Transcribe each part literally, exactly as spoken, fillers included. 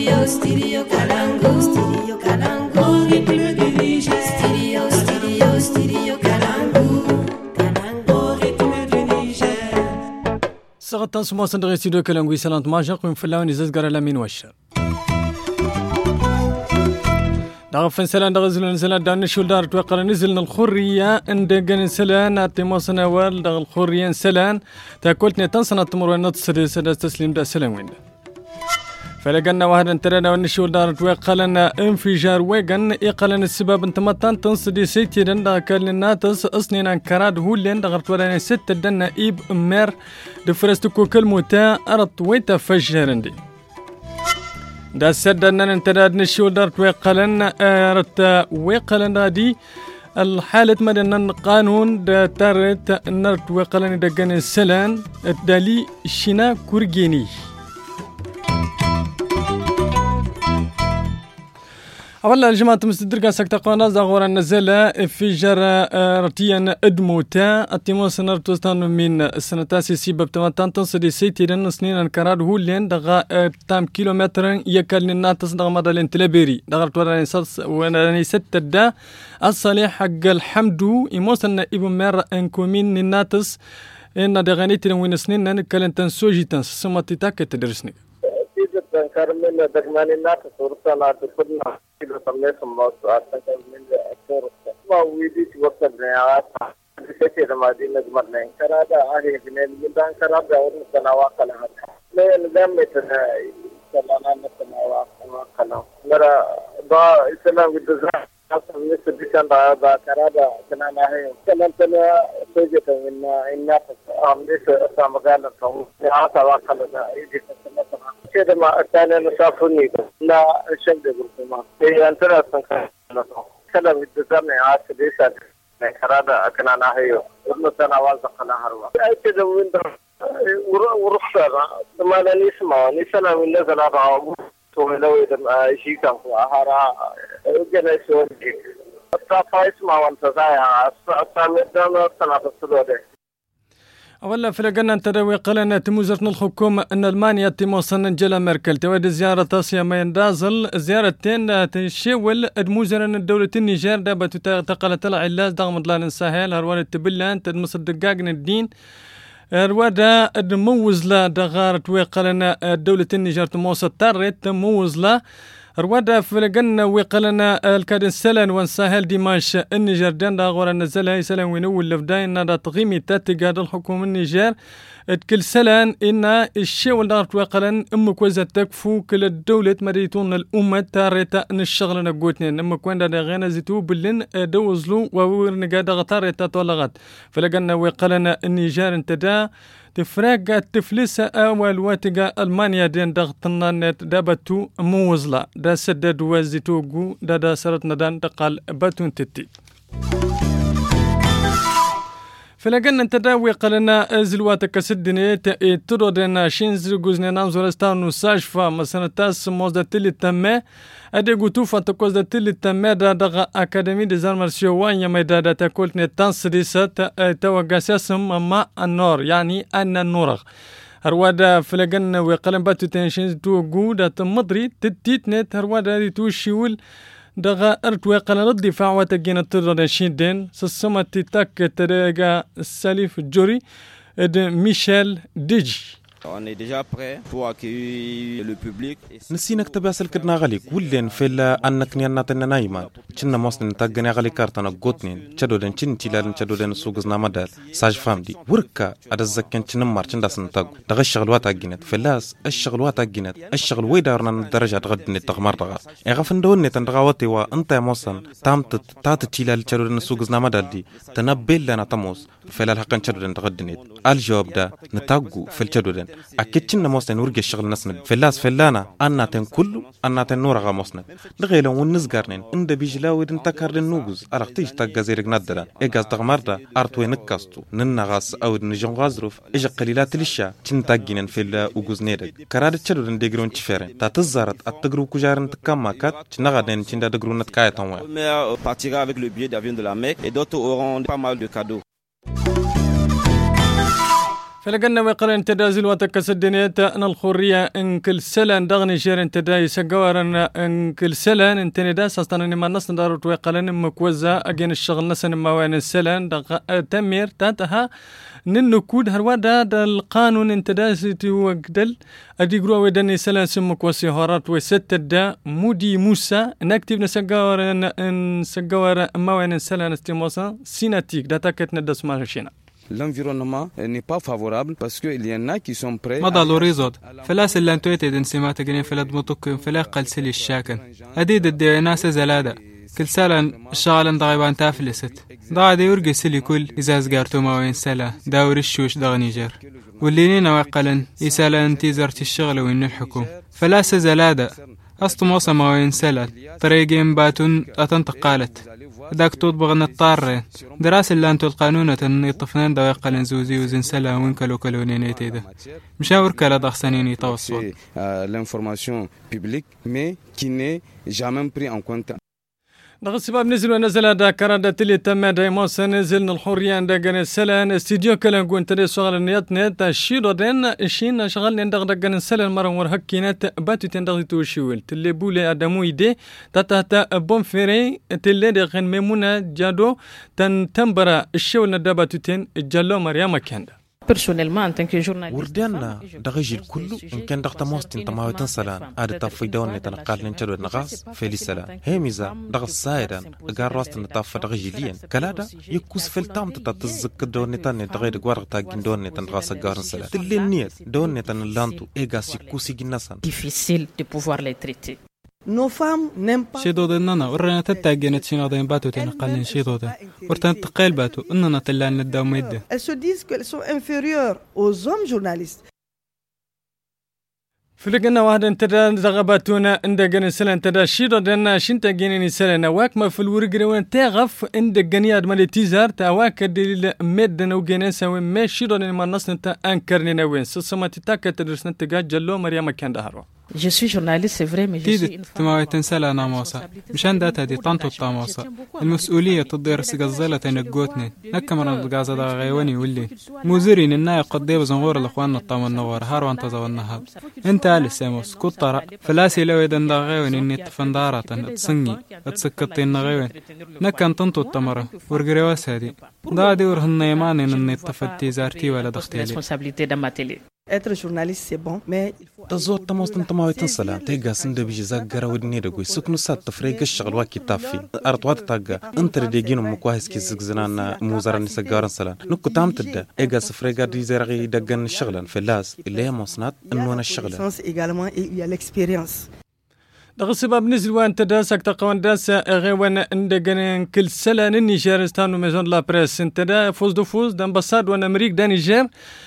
Studio, studio Kalangu, studio Kalangu, rythme du Niger. Studio, studio, studio Kalangu, Kalangu, rythme du Niger. سغطان سمو صندوق studio Kalangu سلامت ماجق ومفلاون يززقر لامين وشر. دغفن سلان دغزلن سلان دان شولدار توقر نزلنا الخورية اندقن سلان اتموسنا وال دغ الخورية سلان تاكلتني تنسنا تمر نتصر سدا تسليم دا سلام وين فلقنا واحد انترنا ونشولدار توقلنا انفجار ويغن اقلن السبب انتمتان تنصدي سيتي دن دا كالنا تس اصنين انكراد هولين دغرت ولاني ست دنا ايب امير دفرستكو كلموتا ارط ويتا فجرندي دا سدنا انتداد نشولدر توقلن رت وقلن دي الحالة مدن قانون دا تارت نرت وقلن دقن السلان الدالي شنا كورجيني أولا الجماعة مستدرقة سكتا قوانا زاغورا نزالة في جرى رتيا ادموتا التيموس نرتوستان من السنتاسي سيباب تماتان تنصدي سيتي لن سنين انكراد هولين دغا تام كيلومتر يكال نناتس دغا مدالين تلابيري دغا رتواراني سلس وناني ستة دا الصالح حق الحمدو يموسن ابن مير انكومين نناتس ان دغاني تلن وين سنين نكالن تنسوجي تنس سمتي تاكت تدرسني كارمين دغماني ناتس ورسانا تكدنا كده طلعت الموت أعتقد من الأكثر ما ويدي توصل نهاية بشكل ما دي نجمع لين كرادا آخر جنين من دان كرادا ورنا واقعنا لا نظام مثلا سلامة مثلا واقعنا مرا با إسلام بالدزرع أصلا مثل بيشان دا دا كرادا كنا نهاية كنا تنا توجد من إننا أمنيس أسام غانا تهم نهاية واقعنا يجي مثلا كده ما أتانا نشافوني لا شيء يقول ما هي أنت رأسك كلام الدزرع عاش ليش كرادا كنا نهاية ورنا تنا واقعنا هروا كده وين ورخصة ما لا نسمع نسمع من نزل هذا لو إذا شيء كان هذا جنس ودي الصفايس ما وانت زايا الصامدنا سنة السوداء أولا فلقنا تدوي قلنا تموزرنا الحكومة أن ألمانيا تموصلنا جلا ميركل تواد زيارة آسيا ما يندازل زيارتين تشول الموزرن الدولة النيجر دابا تقلت العلاج دغم دلال الساحل هروان التبلان تدمس الدقاقن الدين روادا موزلا دغارت وقلنا الدولة النيجر تموصل تارت تموزلا روادا فلقنا وقلنا الكاد السلن وانساهل ديماش النيجر دان داغورا نزلها يسلن وينول لفداين نادا تغيمي تاتقاد الحكومة النيجر كل سلان إن الشيء والدارت وقلن أمك وزا تكفو كل الدولة مريتون الأمة تاريتا نشغل نقوتنين أمك وين دا غينا زيتو بلين دوزلو وورنقا دا غطاريتا طولغات فلقنا وقلنا النيجر انتدا تفراق تفلسة أول واتقا ألمانيا دين دغطنا نت دابتو موزلا دا سدد وزيتوغو دا دا سرطنا دان دقال باتون تتي فلقنا انتداوي قلنا زلواتك سدني ترودنا شينز غوزنا نانزور استانو ساجفا مثلا تاس موزدا تلي تمه ادي غوتوفا تكوزدا تلي تمه دا دغ اكاديمي دي زارمارسيو وان يما دا تاكلتني تانسديسات توغاساسم ما النور يعني ان النور هروادا فلقنا وقلن باتو تنشينز تو غودا تمضري تتيتنت هروادا دي توشيول دغا ارتوى قلن الدفاع وتجينا تردن شيدين سسمة تتاك تريغا السالف جوري de Michel Deji. On est déjà prêt pour accueillir le public. نسينا كتب أسأل كدنا غالي كلين فيلا أنك نيانا تنا نايما كنا مصن تاجنا غالي كارتنا قطنين شدودن كن تيلان شدودن سوقزنا مدار ساج فامدي وركا هذا الزكين كنا مارشن داسن تاج دغ الشغلوات أجنت فلاس الشغلوات أجنت الشغل ويدارنا الدرجة غدني تغمر دغ إغفن دوني تندغواتي وأنت مصن تامت تات تيلان شدودن سوقزنا مدار دي تنبيل لنا تموس فلا الحقن شدودن غدني الجواب ده نتاجو في الشدودن أكيد كنا مصن ورجع الشغل نسند فلاس فلانا أنا تن كله أنا تن نورا غمصنا دغيلا ونزقارنين إن بيجلاود انتكر النوجز أرختيش تجازيرك ندرا إجاز دغمردا أرتوي نكاستو ننغاس أو نجون غازروف إجا قليلات للشا تنتاجين في لا وجوز نيرك كراد تشرد ديجرون تشفرين تاتزارت التجرو كجارن تكمّكات تنغادن تندا دجرون نتكاية تنوع. On partira avec le billet d'avion de la Mecque et d'autres auront pas mal de cadeaux. فلقنا وقرن تدازل وتكسدنيت أن الخورية إن كل سلان دغني شير انت دا يسقورن إن كل سلان انت نداس أصلا إن ما الناس ندارت وقلن مكوزة أجين الشغل نسن ما وين السلان دغ تمير تاتها ننو كود هروادا دا القانون انت داسي وقدل أدي قروا ودني سلان سمك وسيهارات وستة دا مودي موسى نكتب نسقور نسقور ما وين السلان استموسا سيناتيك دا تاكت ندس ماشينا. L'environnement n'est pas favorable parce qu'il y en a qui sont prêts. مضى لوريزود فلاس اللي انتويتد انسمات جنين فلاد مطك فلا قلسلي الشاكن أديد الديناس زلادة كل سالة الشغل ضغيبان تافلست ضاع دي يرقي سلي كل إزاز قارتو ما وين سالة داور الشوش دغني جر واللي نينا وقلن يسالة انتي زرت الشغل وين الحكوم فلاس زلادة أسط موصى ما وين سالة طريقين باتون أتنتقالت داك تطبغ نطار دراسة اللي أنتو القانونة يطفنان دا يقلن زوزي وزن سلا وين كلو كلونين يتيدا مشاور كلا دخسانين يتوصل l'information publique mais qui n'est jamais pris en compte. دغ السباب نزل ونزل هذا كرادة تلي تم دايموس نزل الحرية عندنا السلان استديو كلام كنت تري شغل النيات نت الشيرو دين الشين شغل عندنا دغنا السلان مرة ورهكينات باتو تندغ توشيول تلي بولي أدمو يدي تاتا بوم فيري تلي دغن ميمونة جادو تن تنبرا الشول ندباتو تين جالو مريم كندا وردينا دغيج الكل إن كان دغت موستين تماوتن سلان عادة تفيدون نتنقل ننشر النغاس فيلي سلان هيميزا دغ السايران أجار راست نتاف دغيج لين كلادا يكوس في التام تتزك دون نتن دغير غوار تاجين دون نتن غاس جارن سلان تلي نيت دون نتن لانتو إيجاس يكوسي جناسان difficile de pouvoir les traiter. شيدو دننا ورنا تتاجنت شنو ضين باتو تنقلن شيدو ده ورتن تقيل باتو إننا تلان نداوم يده. Elles se disent qu'elles sont inférieures aux hommes journalistes. فلقنا واحد انتدا زغباتونا عندنا سلان تدا شيدو دنا شنتا جيني سلان واك ما في الورقه وين تغف عندنا ادمال تيزار تاواك دليل مدنا وجنسا وين ما شيدو ما الناس انت انكرنا وين سمعت تاك تدرسنا تجا جلو مريم كان دهرو. Je suis journaliste, c'est vrai, mais je suis une femme. تنسلا ناموسا مشان داتا دي طنطو الطاموسا المسؤولية تدير سجزلة نجوتني نكمل الجازة دا غيواني ولي مزورين الناي قد ديب زنغور الأخوان الطام النوار هارو أنت زوالنها أنت على الساموس كطرة فلاسي لو يدن دا غيواني إني تفندارة تصني تسكتين نغيوان نكن طنطو التمرة ورجرواس هذه دا دي ورهن يمان إني تفتي زارتي ولا دختيلي. Être journaliste c'est bon mais تزود تموستن تماويتن سلام تيجا سند بيجي زاجرا ودني رجوي سكنو سات تفريق الشغل واكي تافي أرتوات تاجا أنت رديجينو مكواهس كي زغزنان موزارن سجارن سلام نكو تام تدا إيجا سفريقا دي زرغي دجن الشغلان في اللاس اللي هي مصنات إنه أنا الشغلان. également il y a l'expérience. دغ السبب نزل وان تداسك تقوان داسا غيوان عندنا كل سلان النيجر استانو ميزون لا بريس انتدا فوز دو فوز دامباساد وان امريك دا نيجر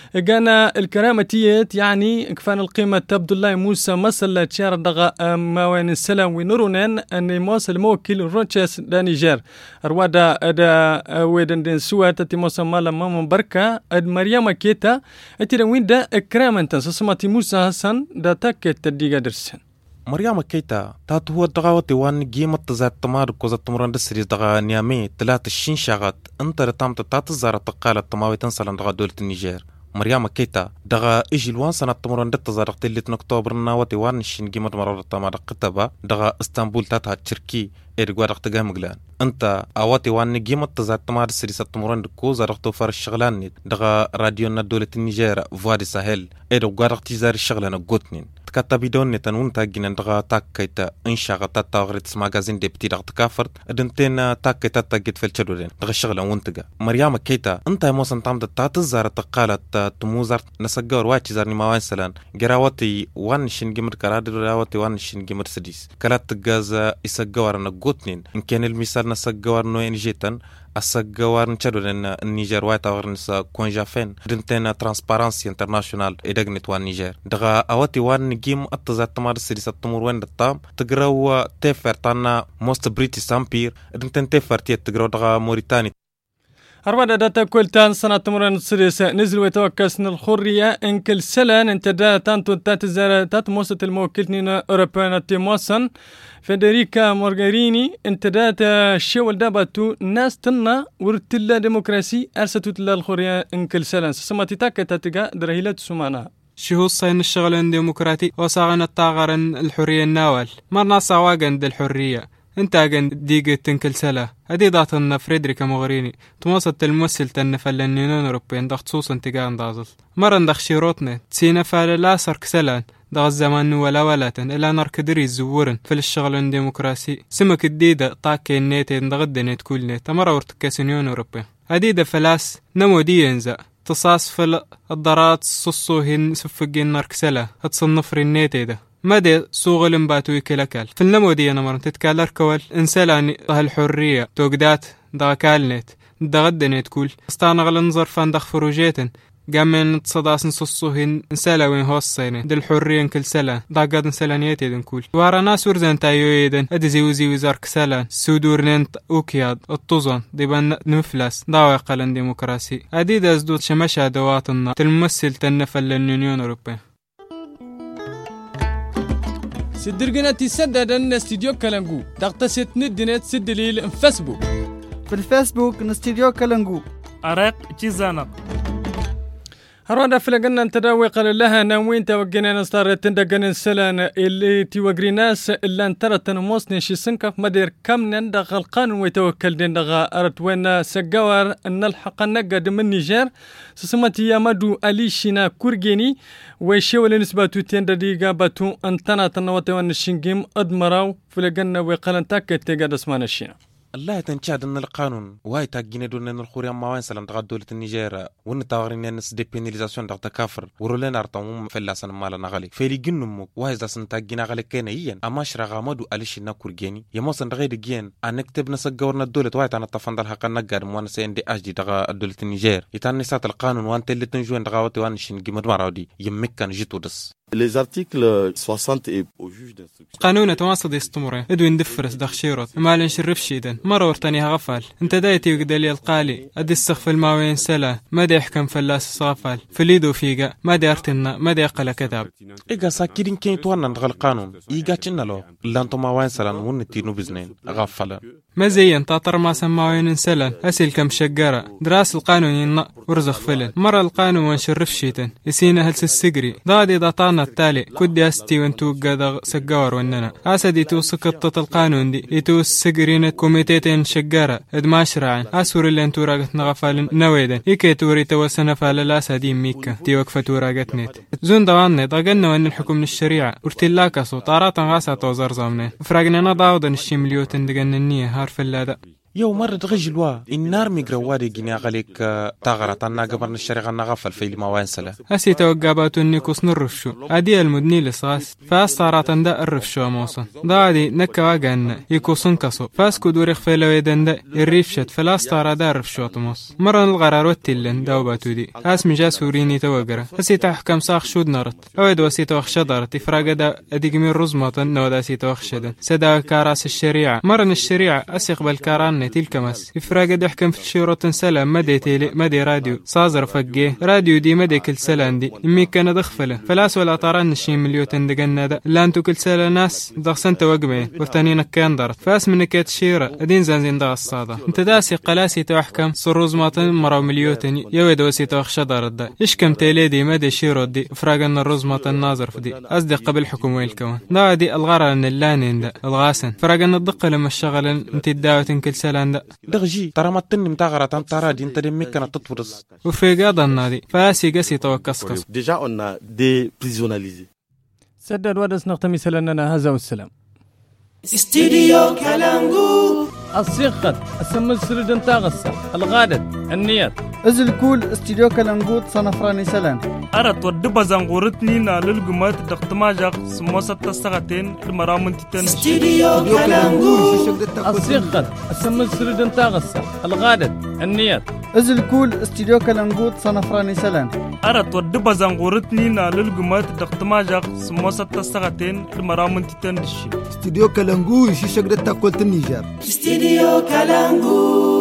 قانا الكرامتيات يعني كفان القيمة عبد الله موسى مسلا تشار دغا موان السلام ونورونان ان موسى الموكل روتشيس دا نيجر روادا دا ويدن دين سوا تتي موسى مالا ماما بركة اد مريم كيتا اتي وين دا كرامنتن سسماتي موسى حسن دا تاكت تديغا درسن مريم كيتا تاتو الدغاوتي وان جيمة تزات تمار كوزا تمران دسريز دغا نيامي تلات الشين شاغات انت رتامت تات الزارة تقالة تماوي تنسلن دغا دولة النيجير مريم كيتا دغا ايجي الوان سنة تمران دت تزارق تلت نكتوبر ناوتي وان الشين جيمة مرارة تمار قتبا دغا اسطنبول تاتها تشركي إرجوع رقت جامجلان أنت أواتي وان جيمة تزات تمار سريسة تمران دكوزا رقتو فار الشغلان دغا راديونا دولة النيجير فوادي ساهل إرجوع رقت تزار الشغلان جوتنين تكتبي دون تنون تاجين دغا تاكيتا إنشاء تاتا غريتس ماجازين دبتي رقت كافرت أدنتين تاكيتا تاجت في الشدورين دغا الشغلان وانتجا مريم كيتا أنت موسن تامد تات الزارة تقالت تموزر نسجور واتي زارني موان سلان جراواتي وان شين جمر كراد جراواتي وان شين جمر سديس كلات تجازا يسجور نجوتنين إن كان المثال نسجور نوين جيتن السجوار نشدو لأن النيجر وايت أو نسا كونجافين دنتنا ترانسبارنسي انترناشونال إدغنت وان نيجر دغا أواتي وان نجيم أتزات تمار سيريسة تمور وين دتام تقرأوا تفر تانا موست بريتش سامبير دنتن تفر تيت تقرأوا دغا موريتاني أربعة داتا كولتان سنة تمرن السداسة نزل ويتوكسن الخورية إن كل سلان انت دا تانتو تات الزارتات موسط الموكلتنين أوروبيان تيموسن فيدريكا مورغاريني انت دا الشوال داباتو ناس تنا ورتلا ديمقراسي أرسطو تلا الخورية إن كل سلان سسماتي تاكا تاتيكا درهيلات سمانا شهو الصين الشغل الديمقراطي وصاغن الطاغرن الحرية الناوال مرنا صواغن دي الحرية انت اجن ديجة تنكل سلا هدي ضغطنا فريدريكا موغريني تموصل الممثل تنفل النينون اوروبيين ضغط خصوصا تجاه دازل مرن دخ شيروتنا تسينا فال لا سرك سلان ضغط زمان ولا ولاتن الا نار كدري الزورن في الشغل الديمقراسي سمك الديدة طاكي النيت ضغط نيت كل نيت تمر ورتكاسينيون اوروبيين هديدة فلاس نمو دي ينزا تصاص في الضرات صصوهن سفقين نار كسلا هتصنفر النيت ده مدى سوغل باتو يكلكال في النمودية نمرن تتكالر كوال انسالاني هالحرية توقدات دا كالنت دا غدنت كل استانغل انظر فاندخ فروجيتن قامن تصداس نصصوهن انسالا وين هوصيني دي الحرية كل سلا دا قاد انسالانيتي دن كل وارا ناس ورزان تايو يدن ادي زيوزي وزار كسالان سودور ننت اوكياد الطوزن ديبان نفلس دا ويقلن ديمقراسي ادي دا ازدود شمشا دواتنا تلمثل تنفل للنيون اوروبيين سدرقنا تسدد أن استديو كالنجو تغتسد ندنت سدليل فيسبوك في الفيسبوك نستديو كالنجو أرق جزانا هرودا فلقنا نتداوي قال لها ناوين توقينا نستار تندقن السلان اللي توقري ناس اللي انترت نموصني شي سنكف مدير كم ندغ القانون ويتوكل دندغ أرت وين سجوار أن الحق نقد من نيجر سسمتي يامدو أليشنا كورجيني ويشول نسبة تنددي قابتو انتنا تنوتي وان الشنجيم أدمراو فلقنا ويقال انتاك تيقاد اسمان الشينا الله تنشاد ان القانون واي تاجينا دون ان الخوريا ما وين سلام تغاد دولة النيجير وان تاغرين الناس دي بيناليزاسيون دغ تكافر ورولين ارتموم فلاسن مالنا غالي فيلي جنمو واي زاسن تاجينا غالي كينيا اما شرغا مدو اليش ناكورجيني يموسن غير جين ان نكتب نسغورنا الدولة واي تانا تفندل حق نغاد موان سي ان دي اش دي دغ دولة النيجير يتان نسات القانون وان تلي تنجوين دغاوتي وان شين جيمد مراودي يمكن جيتو دس Les articles soixante et au juge d'instruction. قانون تواصل يستمر ادوين دفرس دخ شيروت ما لنشرف شيدن مرة ورتنيها غفال انت دايتي وقدالي القالي ادي السخف الماوين سلا ما دي يحكم فلاس صافال فليدو فيقا ما دي ارتنا ما دي يقل كذاب ايقا ساكيرين كين توانا نغل القانون ايقا چنا لو لانتو ماوين سلان ونتينو بزنين غفلا ما زين تاطر ما سماوين سلان اسيل كم شقارة دراس القانون ينق ورزخ فلن مرة القانون ونشرف شيتن يسينا هلس السقري دادي داطانا التالي كودي استي وانتو قادة سقار وننا اسدي تو سقطة القانون دي يتو السقرين كوميتيتين شقارة ادماش راعن اسور اللي انتو راقت نغفال نويدن ايكي توري توسنا فالا سادين ميكا تي وقفة راقت نيت زون دواني ضاقنا وان الحكم من الشريعة ورتلاكسو طاراتا غاسا توزر زامنين فراقنا نضاوضن الشمليوتن دقن النية هارف اللادا يو مرة غجلوا النار ميقروادي جيني غاليك تاغرة انا قبرنا الشريعة نغفل في لما وين سلا هسي توقاباتو النيكوس نرفشو ادي المدني لصاص فاستارات دا الرفشو موصن دادي نكا واقعنا يكوسن كسو فاسكو دوريخ في لويدن دا الريفشت فلاستارا دا الرفشو تموص مرة الغرار واتلن داوباتو دي اسمي جا سوريني توقرة هسي تحكم ساخ شود نارت اويد وسي توخ شدرت افراق دا اديق من رزمطن نو دا سي توخ شدن سدا كاراس الشريعة مرة الشريعة اسيقبل كاران تلك مس إفراج دحكم في الشيرة سلام مدى تيلي مدى راديو صازر فجيه راديو دي مدى كل سلام دي إمي كان دخفله فلاس ولا طارن الشيء مليون دقنا دا لانتو كل سلام ناس ضغسنت وجمه وثانينا كان ضرت فاس من كات شيرة أدين زنزين دا الصادة أنت داسي قلاسي تحكم صروز ماطن مرا مليون يود وسي تخش ضرت دا إيش كم تيلي دي مدى شيرة دي إفراج أن الرز ماطن ناظر في دي أصدق قبل حكم ويلكون دا دي الغرة أن اللانين دا الغاسن فراج أن الدقة لما الشغل أنت الدعوة كل سلام دغجي ترى ما تنم تاغرة ترى دي انت دمك كانت تطفرس وفي قاضنا دي فاسي قاسي توكسكس Déjà on a déprisonnalisé. سدد ودس نختمي سلننا هذا والسلام استديو كالانجو الصيقة السم سردن تاغسة الغادة النيات ازل كول استديو كالانجو صنفراني سلام أرت ودب زنغورتني نالل جمات دختماجق سموسة تستغتين المرامن تتن استديو كالانجو الصيقة السم سردن تاغسة الغادة النيات ازل كول استديو كالانجو صنفراني سلام أرت ودب زنغورتني نالل جمات دختماجق سموسة تستغتين المرامن تتن دشي استديو كالانجو يشيشك دتا كولت النيجر استديو كالانجو